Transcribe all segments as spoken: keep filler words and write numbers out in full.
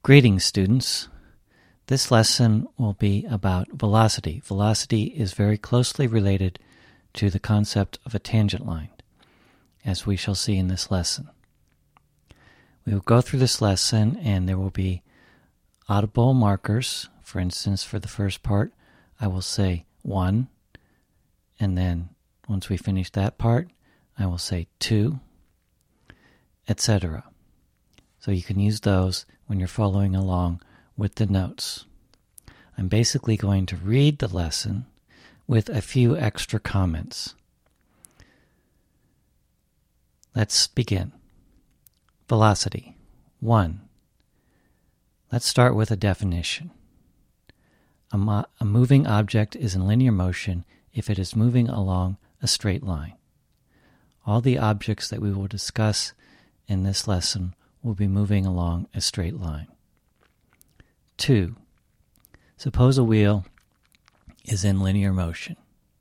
Greetings, students. This lesson will be about velocity. Velocity is very closely related to the concept of a tangent line, as we shall see in this lesson. We will go through this lesson and there will be audible markers. For instance, for the first part, I will say one, and then once we finish that part, I will say two, et cetera. So you can use those when you're following along with the notes. I'm basically going to read the lesson with a few extra comments. Let's begin. Velocity. One. Let's start with a definition. A, mo- a moving object is in linear motion if it is moving along a straight line. All the objects that we will discuss in this lesson will be moving along a straight line. Two. Suppose a wheel is in linear motion.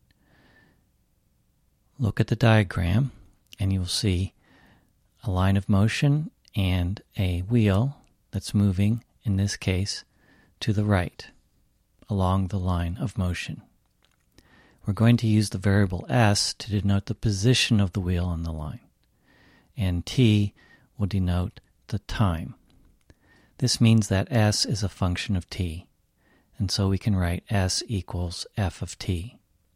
Look at the diagram and you'll see a line of motion and a wheel that's moving, in this case, to the right along the line of motion. We're going to use the variable s to denote the position of the wheel on the line, and t will denote the time. This means that s is a function of t, and so we can write s equals f of t.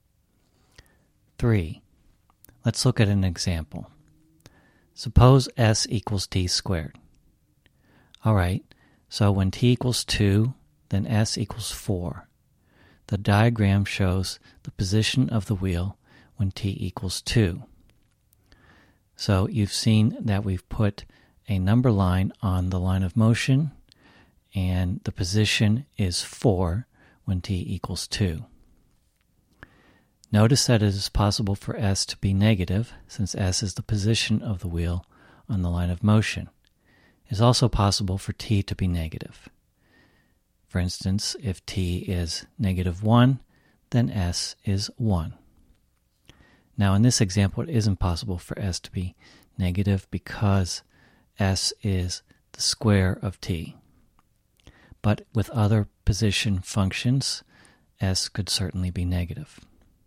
Three. Let's look at an example. Suppose s equals t squared. All right, so when t equals two, then s equals four. The diagram shows the position of the wheel when t equals two. So you've seen that we've put a number line on the line of motion, and the position is four when t equals two. Notice that it is possible for s to be negative, since s is the position of the wheel on the line of motion. It is also possible for t to be negative. For instance, if t is negative one, then s is one. Now in this example, it isn't possible for s to be negative because s is the square of t. But with other position functions, s could certainly be negative.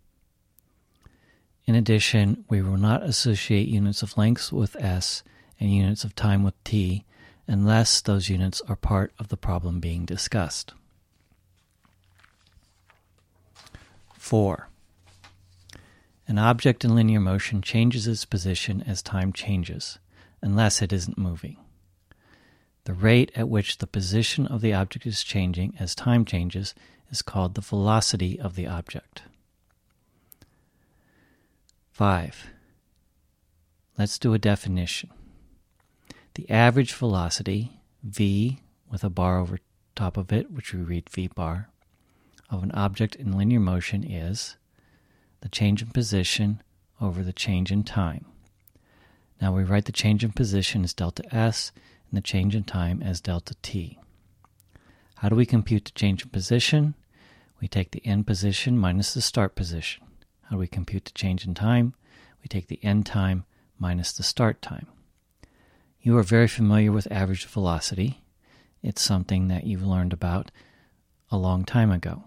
In addition, we will not associate units of length with s and units of time with t unless those units are part of the problem being discussed. Four. An object in linear motion changes its position as time changes, unless it isn't moving. The rate at which the position of the object is changing as time changes is called the velocity of the object. Five. Let's do a definition. The average velocity, v, with a bar over top of it, which we read v bar, of an object in linear motion is the change in position over the change in time. Now we write the change in position as delta s and the change in time as delta t. How do we compute the change in position? We take the end position minus the start position. How do we compute the change in time? We take the end time minus the start time. You are very familiar with average velocity. It's something that you've learned about a long time ago.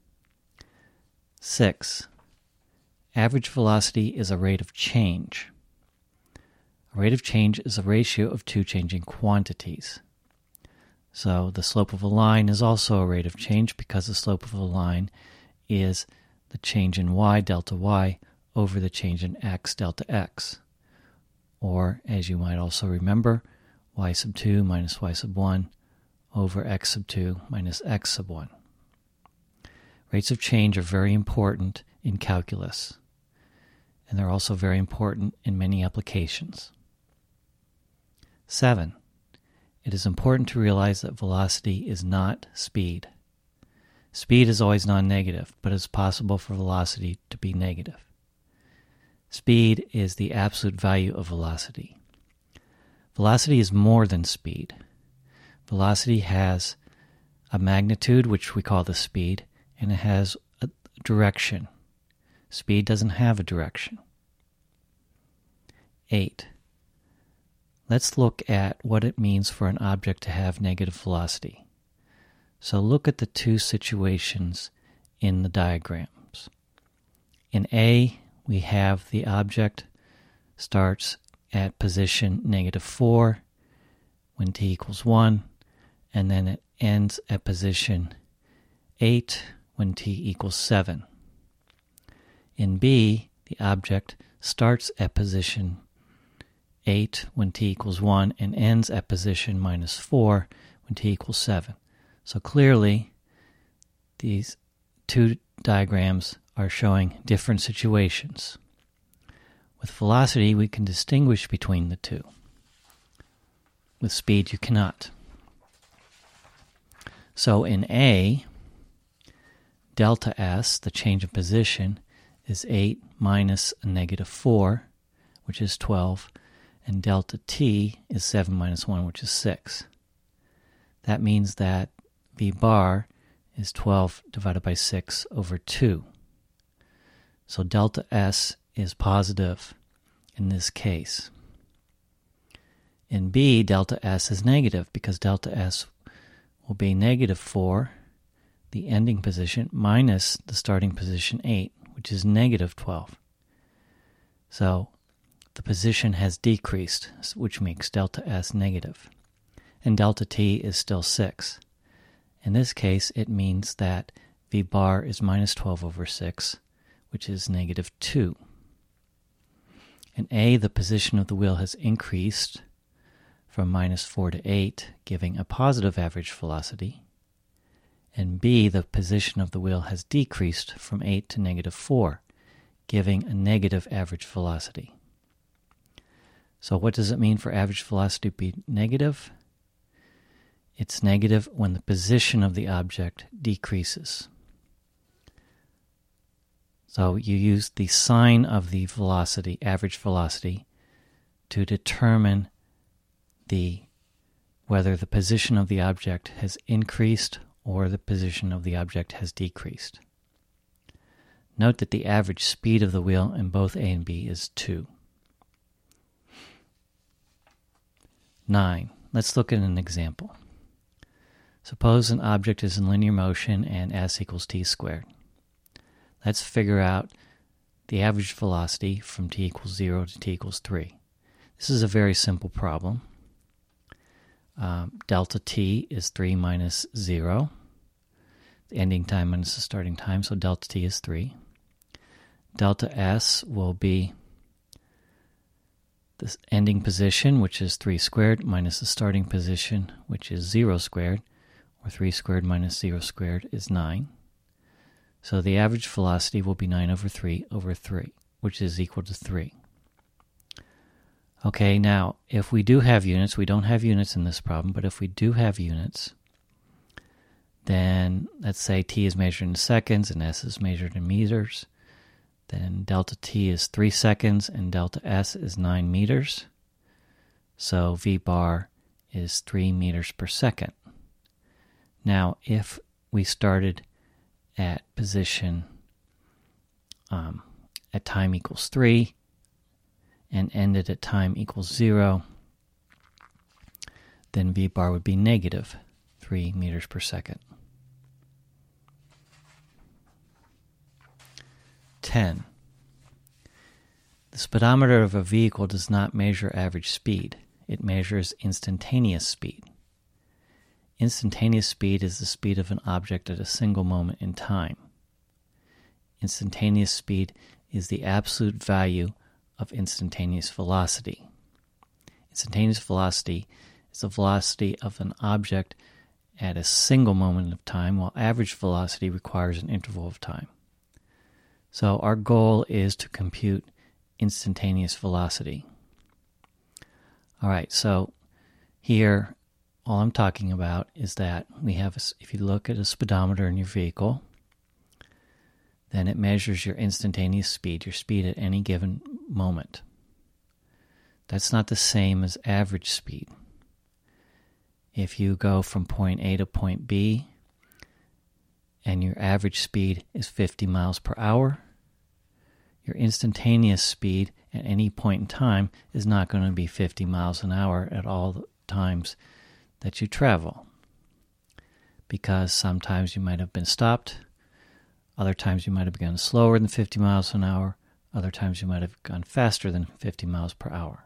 Six. Average velocity is a rate of change. A rate of change is a ratio of two changing quantities. So the slope of a line is also a rate of change because the slope of a line is the change in y, delta y, over the change in x, delta x. Or, as you might also remember, y sub two minus y sub one over x sub two minus x sub one. Rates of change are very important in calculus, and they're also very important in many applications. Seven. It is important to realize that velocity is not speed. Speed is always non-negative, but it's possible for velocity to be negative. Speed is the absolute value of velocity. Velocity is more than speed. Velocity has a magnitude, which we call the speed, and it has a direction. Speed doesn't have a direction. Eight. let's look at what it means for an object to have negative velocity. So look at the two situations in the diagrams. In A, we have the object starts at position negative four when t equals one, and then it ends at position eight when t equals seven. In B, the object starts at position eight when t equals one and ends at position minus four when t equals seven. So clearly, these two diagrams are showing different situations. With velocity, we can distinguish between the two. With speed, you cannot. So in A, delta S, the change of position, is eight minus a negative four, which is twelve, and delta T is seven minus one, which is six. That means that V bar is twelve divided by six over two. So delta S is positive in this case. In B, delta S is negative because delta S will be negative four, the ending position, minus the starting position eight, which is negative twelve. So the position has decreased, which makes delta S negative. And delta T is still six. In this case, it means that V bar is minus twelve over six, which is negative two. In A, the position of the wheel has increased from minus four to eight, giving a positive average velocity. In B, the position of the wheel has decreased from eight to negative four, giving a negative average velocity. So what does it mean for average velocity to be negative? It's negative when the position of the object decreases. So you use the sign of the velocity, average velocity, to determine the whether the position of the object has increased or the position of the object has decreased. Note that the average speed of the wheel in both A and B is two. nine. Let's look at an example. Suppose an object is in linear motion and s equals t squared. Let's figure out the average velocity from t equals zero to t equals three. This is a very simple problem. Um, delta t is three minus zero. The ending time minus the starting time, so delta t is three. Delta s will be the ending position, which is three squared, minus the starting position, which is zero squared, or three squared minus zero squared is nine. So the average velocity will be nine over three over three, which is equal to three. Okay, now, if we do have units, we don't have units in this problem, but if we do have units, then let's say t is measured in seconds and s is measured in meters. Then delta t is three seconds and delta s is nine meters. So V bar is three meters per second. Now, if we started at position um, at time equals three and ended at time equals zero, then V bar would be negative three meters per second. ten. The speedometer of a vehicle does not measure average speed. It measures instantaneous speed. Instantaneous speed is the speed of an object at a single moment in time. Instantaneous speed is the absolute value of instantaneous velocity. Instantaneous velocity is the velocity of an object at a single moment of time, while average velocity requires an interval of time. So our goal is to compute instantaneous velocity. All right, so here all I'm talking about is that we have, a, if you look at a speedometer in your vehicle, then it measures your instantaneous speed, your speed at any given moment. That's not the same as average speed. If you go from point A to point B and your average speed is fifty miles per hour, your instantaneous speed at any point in time is not going to be fifty miles an hour at all the times that you travel. Because sometimes you might have been stopped, other times you might have gone slower than fifty miles an hour, other times you might have gone faster than fifty miles per hour.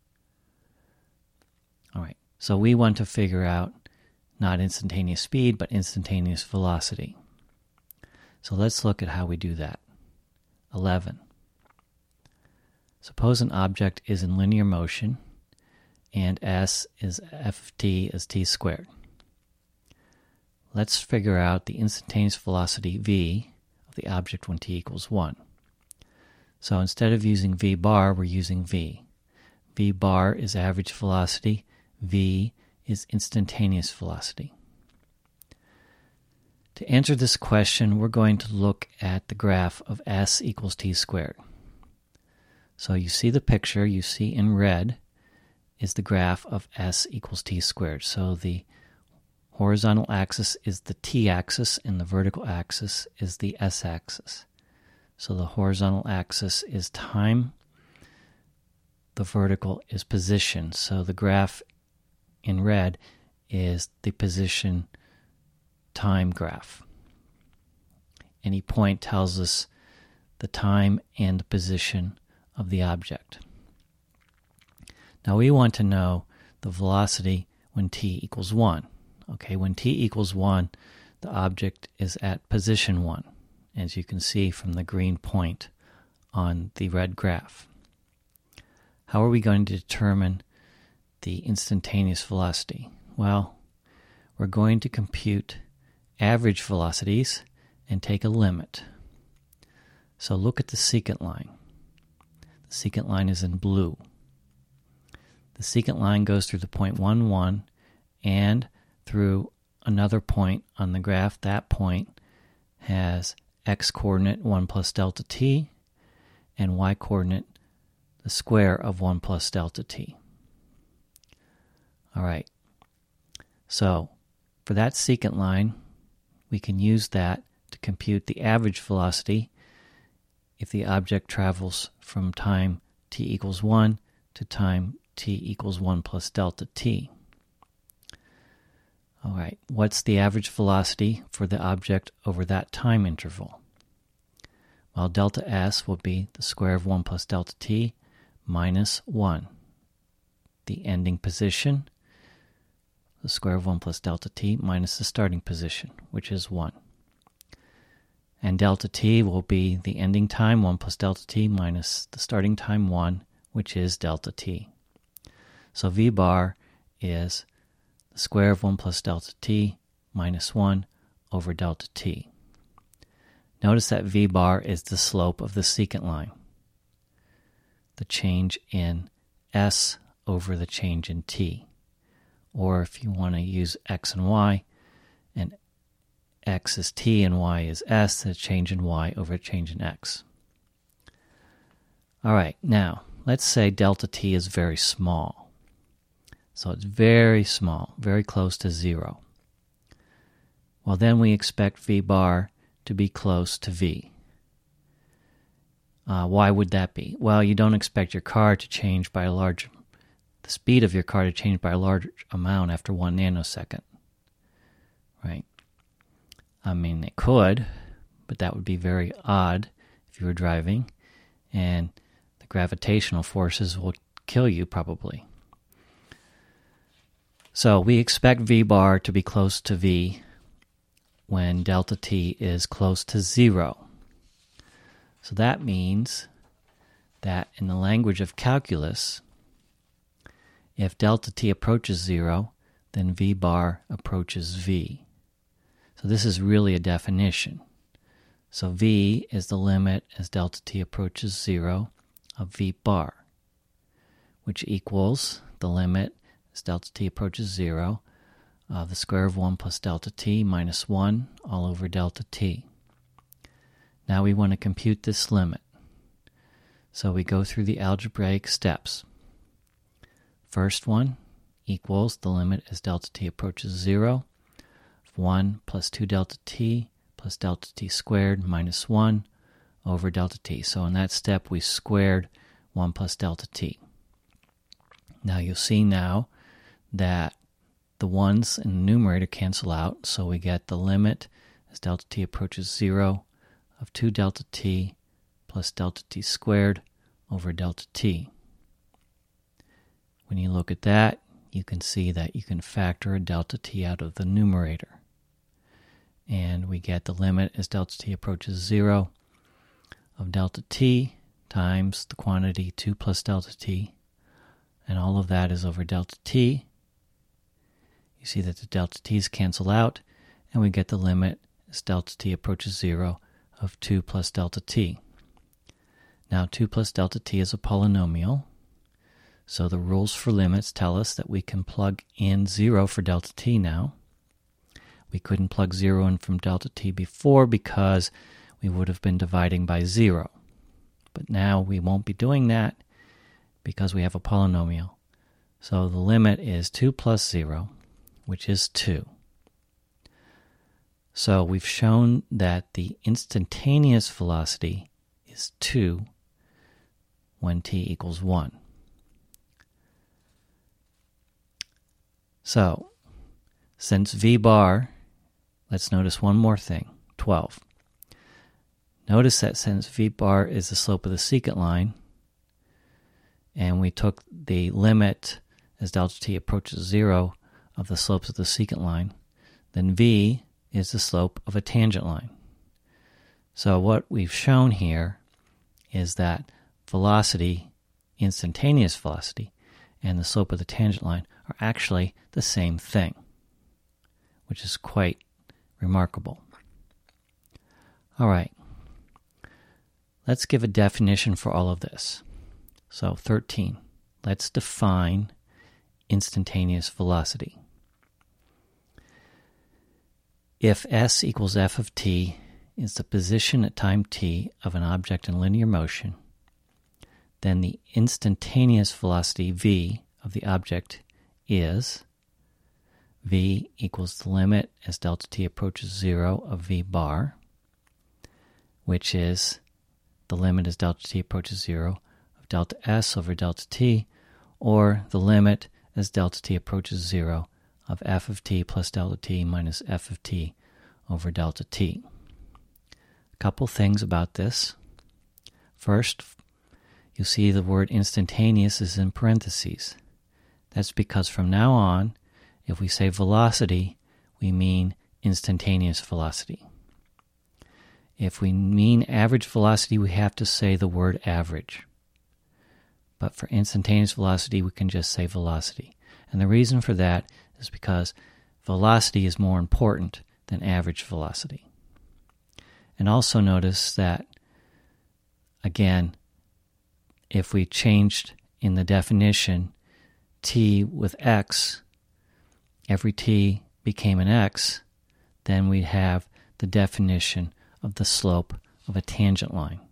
All right, so we want to figure out not instantaneous speed, but instantaneous velocity. So let's look at how we do that. eleven. Suppose an object is in linear motion and s is f of t is t squared. Let's figure out the instantaneous velocity v of the object when t equals one. So instead of using v bar, we're using v. V bar is average velocity, v is instantaneous velocity. To answer this question, we're going to look at the graph of s equals t squared. So you see the picture, you see in red is the graph of s equals t squared. So the horizontal axis is the t-axis and the vertical axis is the s-axis. So the horizontal axis is time, the vertical is position. So the graph in red is the position time graph. Any point tells us the time and the position of the object. Now we want to know the velocity when t equals one. Okay, when t equals one, the object is at position one, as you can see from the green point on the red graph. How are we going to determine the instantaneous velocity? Well, we're going to compute average velocities and take a limit. So look at the secant line. The secant line is in blue. The secant line goes through the point one, one and through another point on the graph. That point has x-coordinate one plus delta t and y-coordinate the square of one plus delta t. All right, so for that secant line, we can use that to compute the average velocity if the object travels from time t equals one to time t equals one plus delta t. All right, what's the average velocity for the object over that time interval? Well, delta s will be the square of one plus delta t minus one. The ending position, the square of one plus delta t minus the starting position, which is one. And delta t will be the ending time, one plus delta t minus the starting time, one, which is delta t. So v bar is the square of one plus delta t minus one over delta t. Notice that v bar is the slope of the secant line, the change in s over the change in t. Or if you want to use x and y, and x is t and y is s, the change in y over change in x. All right, now let's say delta t is very small. So it's very small, very close to zero. Well, then we expect v bar to be close to v. Uh, why would that be? Well, you don't expect your car to change by a large, the speed of your car to change by a large amount after one nanosecond, right? I mean, it could, but that would be very odd if you were driving, and the gravitational forces will kill you probably. So we expect v bar to be close to v when delta t is close to zero. So that means that in the language of calculus, if delta t approaches zero, then v bar approaches v. So this is really a definition. So v is the limit as delta t approaches zero of v bar, which equals the limit as delta t approaches zero of the square of one plus delta t minus one all over delta t. Now we want to compute this limit. So we go through the algebraic steps. First one equals the limit as delta t approaches zero of one plus two delta t plus delta t squared minus one over delta t. So in that step, we squared one plus delta t. Now you'll see now that the ones in the numerator cancel out, so we get the limit as delta t approaches zero of two delta t plus delta t squared over delta t. When you look at that, you can see that you can factor a delta t out of the numerator. And we get the limit as delta t approaches zero of delta t times the quantity two plus delta t, and all of that is over delta t. You see that the delta t's cancel out, and we get the limit as delta t approaches zero of two plus delta t. Now two plus delta t is a polynomial, so the rules for limits tell us that we can plug in zero for delta t now. We couldn't plug zero in from delta t before because we would have been dividing by zero. But now we won't be doing that because we have a polynomial. So the limit is two plus zero, which is two. So we've shown that the instantaneous velocity is two when t equals one. So, since v bar, let's notice one more thing, twelve. Notice that since v bar is the slope of the secant line, and we took the limit as delta t approaches zero of the slopes of the secant line, then v is the slope of a tangent line. So what we've shown here is that velocity, instantaneous velocity, and the slope of the tangent line are actually the same thing, which is quite remarkable. All right, let's give a definition for all of this. So thirteen, let's define instantaneous velocity. If s equals f of t is the position at time t of an object in linear motion, then the instantaneous velocity v of the object is v equals the limit as delta t approaches zero of v bar, which is the limit as delta t approaches zero of delta s over delta t, or the limit as delta t approaches zero of f of t plus delta t minus f of t over delta t. A couple things about this. First, you'll see the word instantaneous is in parentheses. That's because from now on, if we say velocity, we mean instantaneous velocity. If we mean average velocity, we have to say the word average. But for instantaneous velocity, we can just say velocity. And the reason for that is because velocity is more important than average velocity. And also notice that, again, if we changed in the definition t with x, every t became an x, then we'd have the definition of the slope of a tangent line.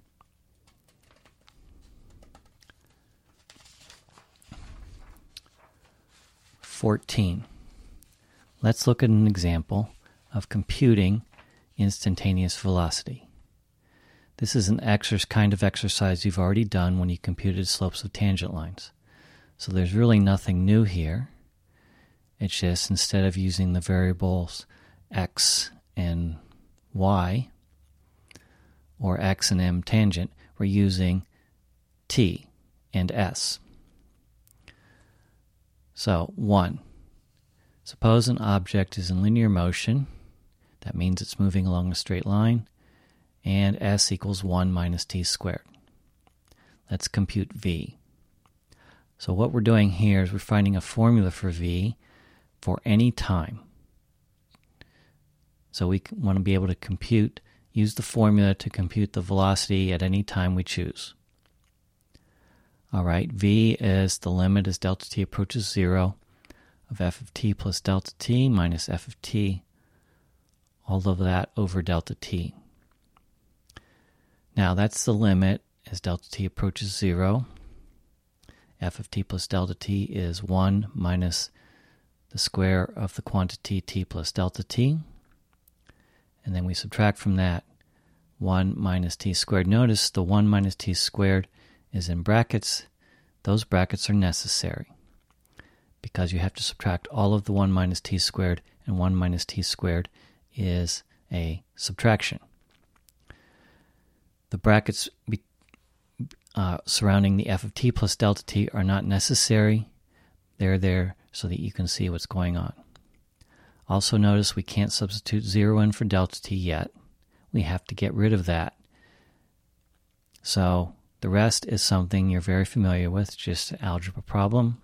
fourteen. Let's look at an example of computing instantaneous velocity. This is an exercise, kind of exercise you've already done when you computed slopes of tangent lines. So there's really nothing new here. It's just instead of using the variables x and y, or x and m tangent, we're using t and s. So, one, suppose an object is in linear motion. That means it's moving along a straight line, and s equals one minus t squared. Let's compute v. So what we're doing here is we're finding a formula for v for any time. So we want to be able to compute, use the formula to compute the velocity at any time we choose. All right, v is the limit as delta t approaches zero of f of t plus delta t minus f of t, all of that over delta t. Now that's the limit as delta t approaches zero. F of t plus delta t is one minus the square of the quantity t plus delta t. And then we subtract from that one minus t squared. Notice the one minus t squared is in brackets. Those brackets are necessary because you have to subtract all of the one minus t squared, and one minus t squared is a subtraction. The brackets be, uh, surrounding the f of t plus delta t are not necessary. They're there so that you can see what's going on. Also notice we can't substitute zero in for delta t yet. We have to get rid of that. So the rest is something you're very familiar with, just an algebra problem.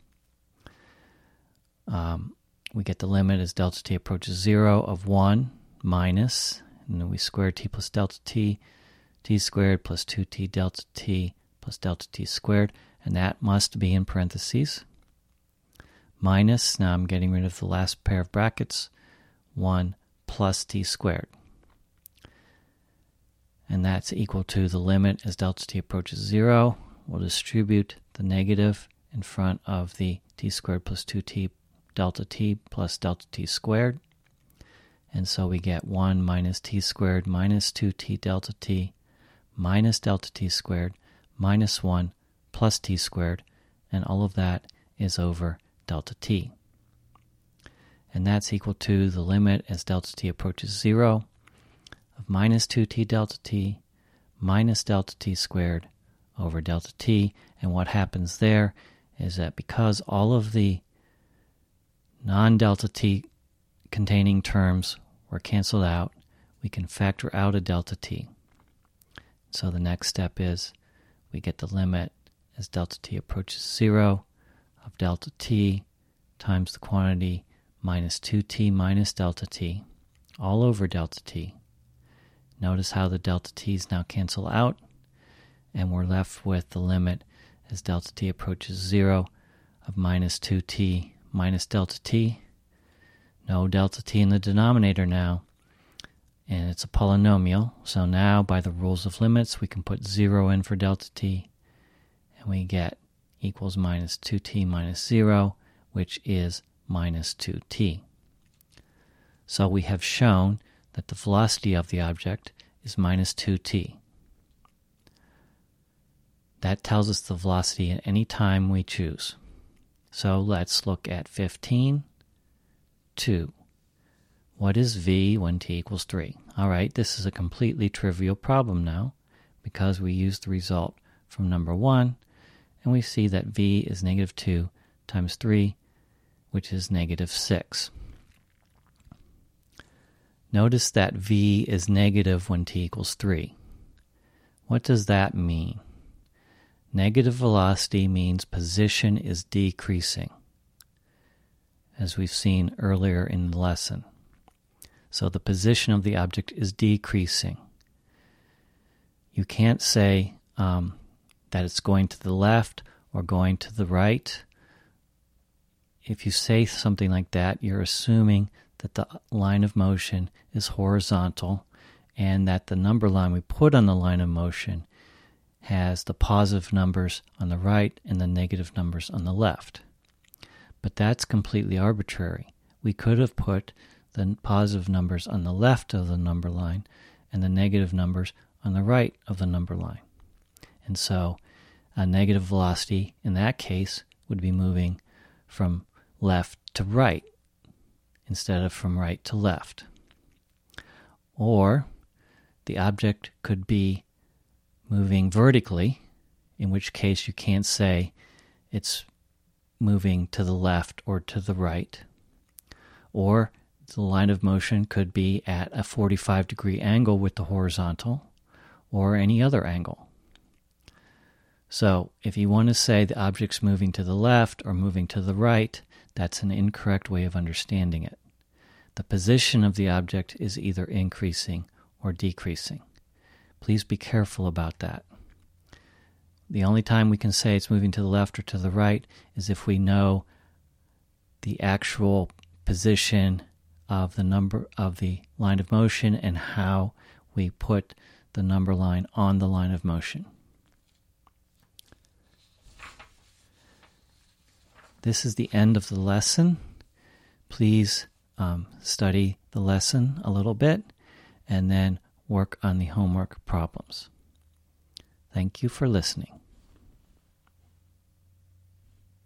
Um, we get the limit as delta t approaches zero of one minus, and then we square t plus delta t, t squared plus two t delta t plus delta t squared, and that must be in parentheses. Minus, now I'm getting rid of the last pair of brackets, one plus t squared. And that's equal to the limit as delta t approaches zero. We'll distribute the negative in front of the t squared plus two t delta t plus delta t squared. And so we get one minus t squared minus two t delta t minus delta t squared minus one plus t squared. And all of that is over delta t. And that's equal to the limit as delta t approaches zero of minus two t delta t minus delta t squared over delta t. And what happens there is that because all of the non-delta t containing terms were canceled out, we can factor out a delta t. So the next step is we get the limit as delta t approaches zero of delta t times the quantity minus two t minus delta t all over delta t. Notice how the delta t's now cancel out, and we're left with the limit as delta t approaches zero of minus two t minus delta t. No delta t in the denominator now, and it's a polynomial. So now by the rules of limits we can put zero in for delta t, and we get equals minus two t minus zero, which is minus two t. So we have shown that the velocity of the object is minus two t. That tells us the velocity at any time we choose. So let's look at fifteen, two. What is v when t equals three? All right, this is a completely trivial problem now because we use the result from number one, and we see that v is negative two times three, which is negative six. Notice that v is negative when t equals three. What does that mean? Negative velocity means position is decreasing, as we've seen earlier in the lesson. So the position of the object is decreasing. You can't say um, that it's going to the left or going to the right. If you say something like that, you're assuming that the line of motion is horizontal and that the number line we put on the line of motion has the positive numbers on the right and the negative numbers on the left. But that's completely arbitrary. We could have put the positive numbers on the left of the number line and the negative numbers on the right of the number line. And so a negative velocity in that case would be moving from left to right instead of from right to left. Or the object could be moving vertically, in which case you can't say it's moving to the left or to the right. Or the line of motion could be at a forty-five degree angle with the horizontal or any other angle. So if you want to say the object's moving to the left or moving to the right, that's an incorrect way of understanding it. The position of the object is either increasing or decreasing. Please be careful about that. The only time we can say it's moving to the left or to the right is if we know the actual position of the number of the line of motion and how we put the number line on the line of motion. This is the end of the lesson. Please um, study the lesson a little bit, and then work on the homework problems. Thank you for listening.